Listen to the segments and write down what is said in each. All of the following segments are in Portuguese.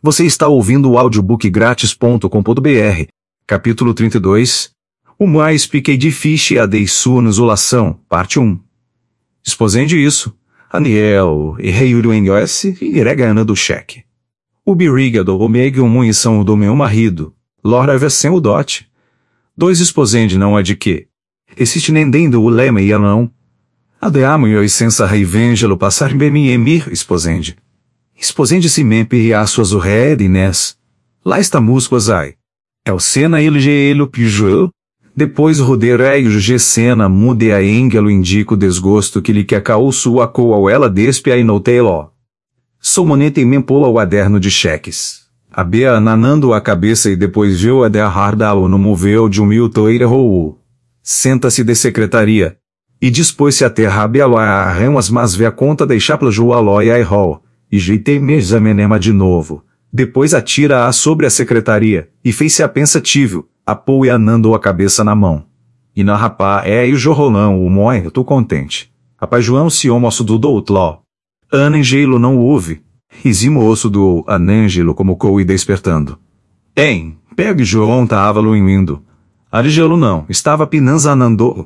Você está ouvindo o audiobookgratis.com.br, capítulo 32, O mais piquei de fiche a deisu isolação, parte 1. Exposende isso, Aniel e Reiuro NOS e Iregana do cheque. O biriga do omega munição do meu marido, Lora Vecem o dot. 2 exposende não é de que. Existe nendendo o lema e não. Adeamo e sensa reivengelo passar bem emir exposende. Exposende-se mempe e a suas urredines. Lá está muscos ai. É o sena il gelo pijo. Depois roderei o gesena mude a engelo indica o desgosto que lhe que acaou sua coa ela despe a inotelo. Sou moneta e mempola o aderno de cheques. A bea nanando a cabeça e depois viu a de hardalo no moveu de toira rou. Senta-se de secretaria. E dispôs-se a terra a arremas mas vê a conta deixar pela joaloia e rol. E jeitei mesa menema de novo. Depois atira-a sobre a secretaria, e fez-se a pensativo, apou e anando a cabeça na mão. E na rapá e o jorrolão o moi, eu tô contente. Rapaz João se o moço do doutló. Anangelo não ouve. Risimo osso do Anangelo como cou e despertando. Hein, pegue João tava-lo indo. Arigelo não, estava pinanza anando.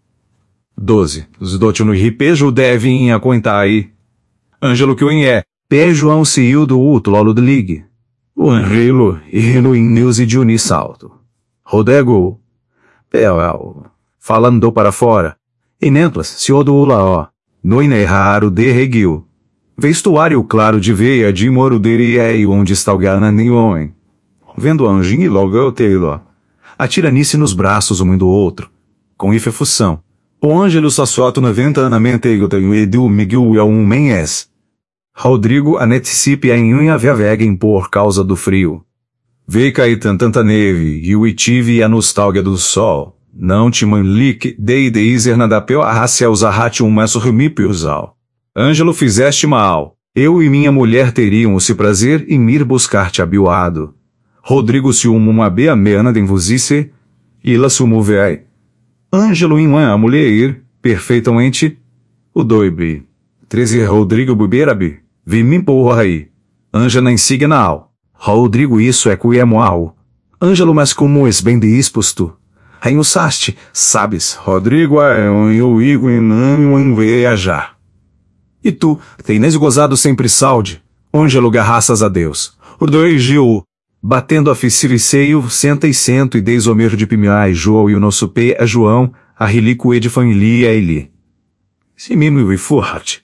12. Os dote no ripejo devem aguentar aí. Ângelo que o é. Pé João saiu do utlolo de ligue. O Angelo e no news e Juni salto. Rodego. Pel. Falando para fora. E nentlas, se o do ula no inerraro de reguil. Vestuário claro de veia de moro dele e onde está o gana nem homem. Vendo o anjinho e logo eu teilo. Atira-nice nos braços um do outro. Com ifefusão. O Ângelo sassoto 90 anamente eu tenho edu miguel é um menés. Rodrigo aneticipe em unha vegem por causa do frio. Vê cair tanta neve e o itive a nostalgia do sol. Não te manlique dei deiser nada peo arracia os arrate um maço remipiosal. Ângelo fizeste mal. Eu e minha mulher teriam se prazer em ir buscar-te abilado. Rodrigo se uma bea meana denvuzice. Ila sumovei. Ângelo em uma mulher perfeitamente. O doibe. 13 Rodrigo buberabi. Vi me porra aí. Ângela insigna ao. Rodrigo isso é cuemoal. Ângelo mas como es bem disposto. Aí usaste, sabes, Rodrigo é eu igo e não viajar. E tu, tens gozado sempre salde. Ângelo garraças a Deus. O dois Gil. Batendo a ficiriceio, senta e cento e dez homer de pimiai João e o nosso pé a João, a relique de família ele. Se mimo e forte,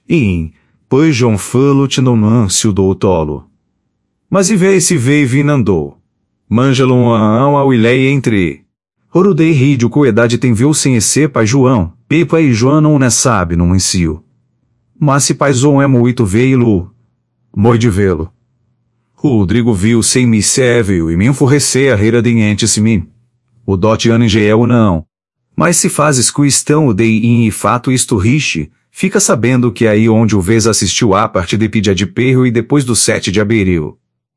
pois João falo te não ancio do tolo. Mas e vê se veio vinandou. Mangelo ao ilei entre. Orudei rídio coedade tem viu sem esse pai João, pepa e João não ne sabe não encio. Mas se paizon é muito veio moi de vê-lo. Rodrigo viu sem me serve e me enfurrecer a reira de entes mim. O dote aningel não. Mas se fazes questão o dei in e fato isto riche, fica sabendo que aí onde o vez assistiu a parte de pedia de perro e depois do 7 de abril.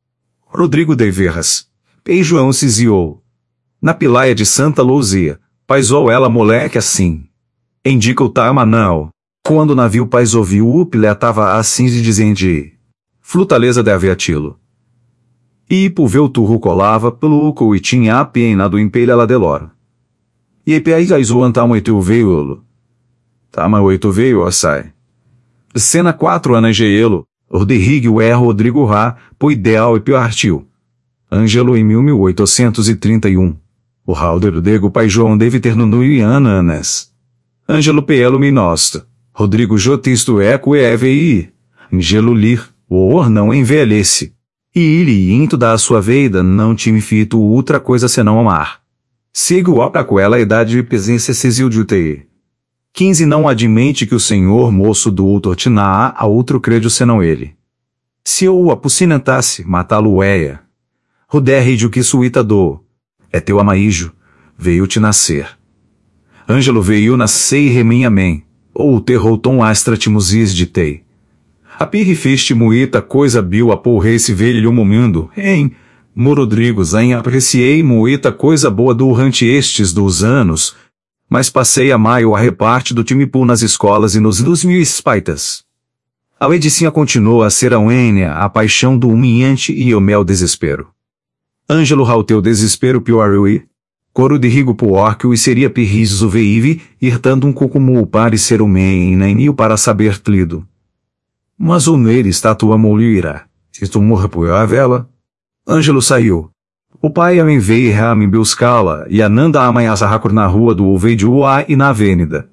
Rodrigo de Verras. Pei João se ziou. Na pilaia de Santa Luzia, paisou ela moleque assim. Indica o tamanão. Quando o navio paisou viu o pilé tava assim de dizende. Flutaleza de aviatilo. E pulveu o turro colava pelo uco e tinha apienado empelha la delora. E aí gaizou antamo etu veio. Tama 8 veio assai. Cena 4 anangelo, orderrigo é Rodrigo Rá, po ideal e piortil. Ângelo em 1831. O Halder dego pai João deve ter no Iananas. Ângelo pelo minosta. Rodrigo jotisto eco evi. Angelo lir, o or não envelhece. E ele into da sua veida não time fito outra coisa senão amar. Sigo a com ela a idade de presença cecil de UTI. 15 não admente que o senhor moço do outro tinaa a outro credo senão ele. Se eu o apucinentasse, matá-lo eia. Roderridio que suíta do. É teu amaijo, veio-te nascer. Ângelo veio nascer e reminhamém, ou terrouton astra timusis de tei. A pirre feste muita coisa bil a porrei se velho momendo, em Morodrigos em apreciei muita coisa boa durante estes 2 anos, mas passei a maio a reparte do time pool nas escolas e nos 2000 espaitas. A Edicinha continuou a ser a Uênia, a paixão do humilhante e o meu desespero. Ângelo rauteu desespero piorui. Coro de rigo puorque e seria pirriso veive, irtando um cucumu para ser o meio para saber tlido. Mas o nele estatua molira. Se tu morra por a vela. Ângelo saiu. O pai a veio me buscá-la e Ananda amanhã racor na rua do Oveidua e na avenida.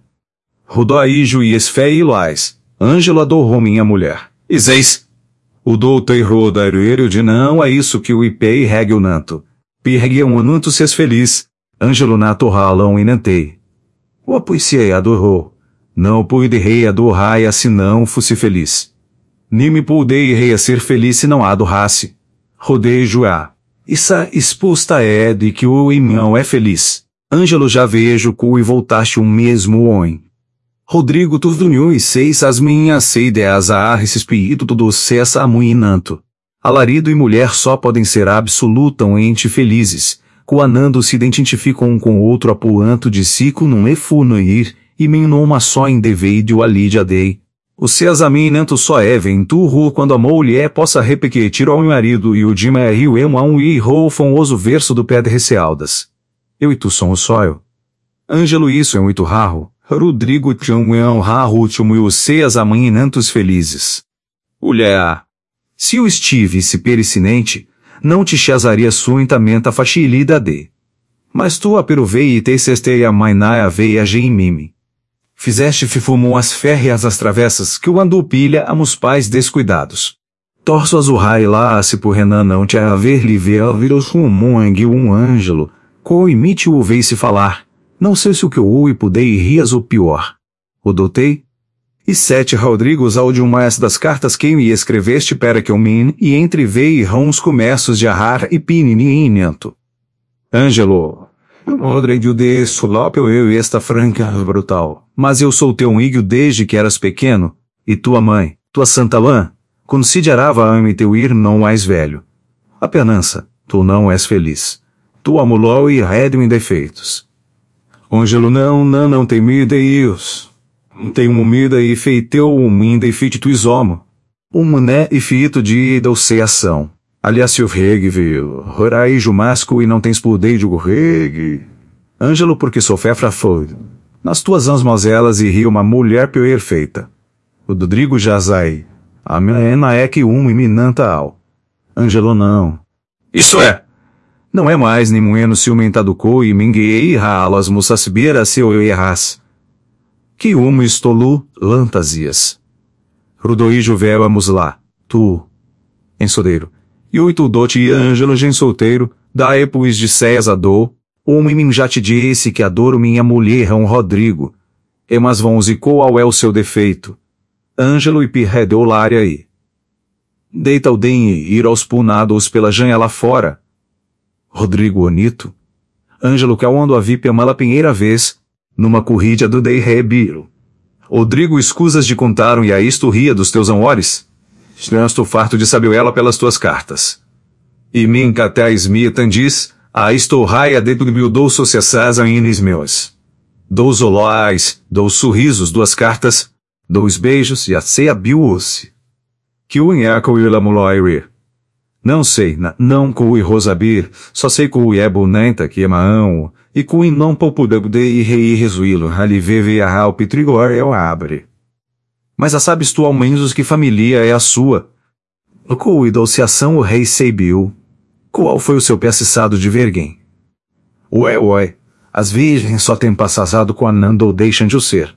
Rodaijo e esfei loais. Ângelo adorou minha mulher. Iseis. O doutor rodareiro de não é isso que o ipei regue o nanto. Pirregue um nanto ses feliz. Ângelo nato ralão e nantei. O apuiciei adorou. Não pude rei adorai se não fosse feliz. Nem me pudei rei a ser feliz se não adorrasse. Rodei joá. Issa exposta é de que o irmão é feliz. Ângelo já vejo cu e voltaste o mesmo homem. Rodrigo tu dunhou e seis as minhas ideias a espírito do cessa amuinanto. Alarido e mulher só podem ser absolutamente felizes. Coanando se identificam um com o outro apoanto de ciclo num efunoir, e menoma só em deveio alídia dei. O ceasaminanto só é venturro quando a mulher possa repetir ao marido e o dima é rio emo a um e o famoso verso do Pedro Recealdas. Eu e tu somos sóio. Ângelo isso é muito raro. Rodrigo tchão é um raro tchum e o ceasaminantos felizes. Ulha. Se eu estivesse pericinente, não te chazaria suintamente a facilida de. Mas tu aprovei e te cestei a mainai a veia mime. Fizeste fifumum as férreas as travessas que o andu pilha a mus pais descuidados. Torço azurrai lá se por Renan não te haver livre virou sumongue um Ângelo, co imite o veio-se falar, não sei se o que eu e pudei rias o pior. O dotei? E sete Rodrigos ao de uma das cartas que me escreveste para que eu min e entre veio uns comércios de arrar e pininento. Ângelo, Rodrigo de Sulópio eu esta franca brutal, mas eu sou teu amigo desde que eras pequeno, e tua mãe, tua santa lã, considerava ame teu irmão mais velho. Apenança, tu não és feliz. Tu amulou e rédio em defeitos. Ângelo não tem mida e ios. Tem uma mida e feiteu minda e fit tu isomo. Né e fito de ação. Aliás se o reg viu, rorai jumasco e não tens poder de reg. Ângelo porque sou fefra foi. Nas tuas mozelas e ri uma mulher perfeita. O Rodrigo jazai. A minha é que iminanta ao. Ângelo não. Isso é. Não é mais nem moeno ciumentado co e minguei ralas mussasbeira se eu erras. Que estolu, lantasias. Rudoijo vemos lá, tu. Ensodeiro. E oito dote e Ângelo gen solteiro, daí pois de César do, homem já te disse que adoro minha mulher um Rodrigo. E mas vão e qual é o seu defeito? Ângelo e pirredeu lária aí. Deita o den e ir aos punados pela janela fora. Rodrigo onito. Ângelo que aonde a vip mala pinheira vez, numa corrida do dei rebiro. Rodrigo escusas de contaram e a isto ria dos teus amores? Estou farto de saber ela pelas tuas cartas. E minca até a esmitan diz, a isto raia dentro de mil dous sociessas aines meus. Dous olóis, dous sorrisos, duas cartas, dois beijos e a ceia biu-se. Que o enherco e lamuloire. Não sei, não coi rosabir, só sei coi é bonenta que é maão, e coi não popudabde e rei resuílo, ali veve a rau pitrigor é o abre. Mas a sabes tu ao menos que família é a sua? Coi douciação o rei seibiu. Qual foi o seu pé cessado de verguem? Ué, as virgens só têm passado com a nanda ou deixam de o ser.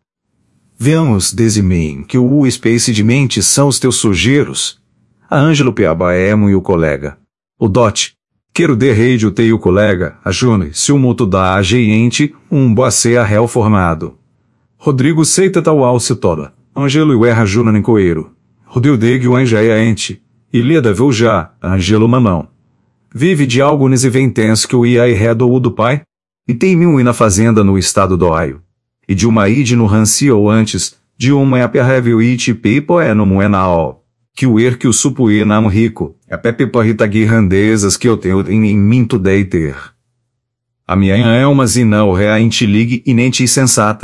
Vemos, desimem, que o space de mente são os teus sujeiros. A Ângelo Piabaemo e o colega. O dote. Quero de rei de o colega, a June, se o muto da agente, boacê a réu formado. Rodrigo seita tal ao se tola. Ângelo e erra Juna nem coeiro. Rodeu deg o anja é a ente. E lida veu já, Ângelo mamão. Vive de algo nesse ventens que o ia e redo o do pai? E tem mil e na fazenda no estado do Ohio. E de uma ide no ranci ou antes, de uma é a perrevel ite pipo é no muenaol. Que o que o supuí nam rico, a pepe porrita guirrandezas que eu tenho em minto deiter. A minha é uma zina o rea intiligue e nem te sensata,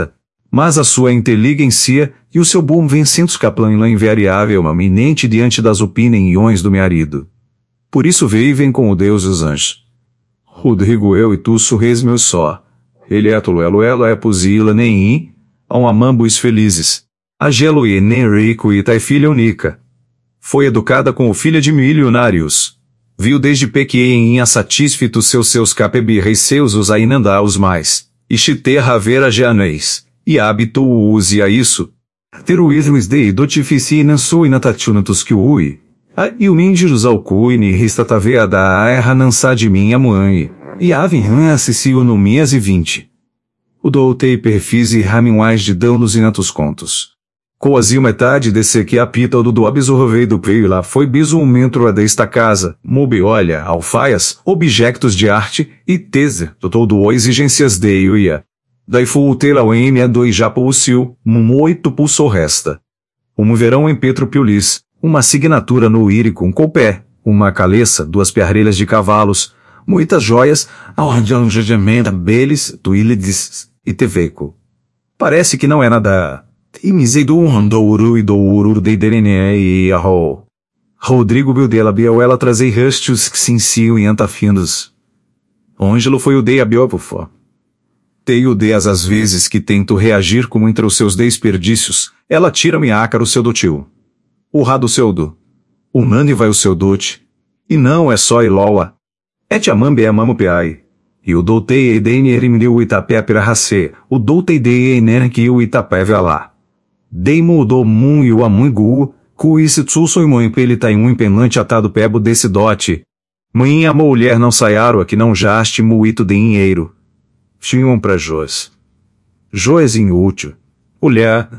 Mas a sua inteligência e o seu bom vencentos caplan invariável eminente diante das opiniões do marido. Por isso vivem com o Deus e os anjos. Rodrigo, eu e tu sorris meu só. Ele é tolo elo é pusila nem a um amambos felizes. A gelo e nem rico e tai filha única. Foi educada com o filho de milionários. Viu desde pequenininha satisfeito seus capebirreis seus os ainanda os mais. E chiterra vera janeis. E hábito use a isso. Teruísmos de dotifici não sou inatatunatus que ui. E o mindirus ao cuine ristatavea da erra nansá de minha mãe. E ave assistiu no mias e 20. O doutei perfis e raminwais de dão nos inatos contos. Coazil metade desse que apita o do absorvei do peio lá foi biso um mentro a desta casa, mobi olha, alfaias, objetos de arte, e tese, todo exigências de uia. Daí fultela o m a do japo o sil, muito pulso resta. Verão em Petro Piolis, uma assinatura no írico um copé, uma caleça, 2 perrelhas de cavalos, muitas joias, aljanjamenta beles, tuílides, e teveco. Parece que não é nada. Imisei do Hondouru e do Urur de Derene e Arro. Rodrigo Bildela Biauela trazei rustos que se ensiam e antafindos. Ângelo foi o dei a biopufo. Teio de às vezes que tento reagir como entre os seus desperdícios, ela tira-me ácaro seu do tio. O rado seu do. O nani vai o seu dote. E não é só iloa. É tiamambe é mamo peai. E o doutei e dene erimdeu o itapé pirarracê, o doutei de eneren que o itapé lá. Deimo o do mun e o amungu, cuísse tsusso e mãe pele tá um empenante atado pebo desse dote. Mãe a mulher não saiaro a que não jaste muito dinheiro. Tinham pra Joes. Joes inútil. Olhar.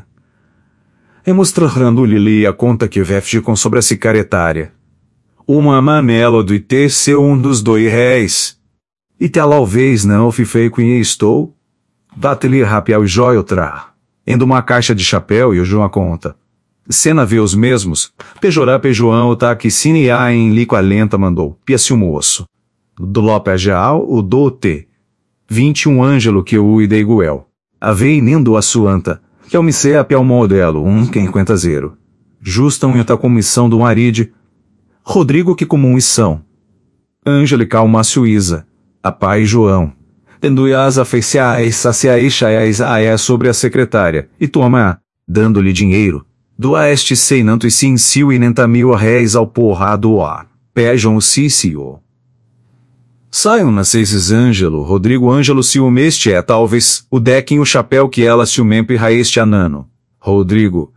É mostrando Lili a conta que vefge com sobre a sicaretária. Uma manela do IT ser um dos R$2. E talvez não fifei com estou. Bate-lhe rapial e joio tra. Endo uma caixa de chapéu e o João a conta. Cena vê os mesmos. Pejorá pejoão o tá que cine a em liqua lenta mandou. Piasse o moço. Do Lope Ageal o do T. 21 Ângelo que o ideiguel. Avei nendo a suanta. Que eu me sei a pial modelo 1,50. Justam e a comissão do maride. Rodrigo que comum e são. Ângelo e calma Suíza. A pai João. Tenduias a feiceais saciaixaias a sobre a secretária, e toma, dando-lhe dinheiro, do aeste seinanto e cinciu e nenta R$1.000 ao porrado a, pejam o cicio. Saiam nas 6 Ângelo, Rodrigo Ângelo ciumeste é talvez, o dequem o chapéu que ela ciumempe raeste anano. Rodrigo,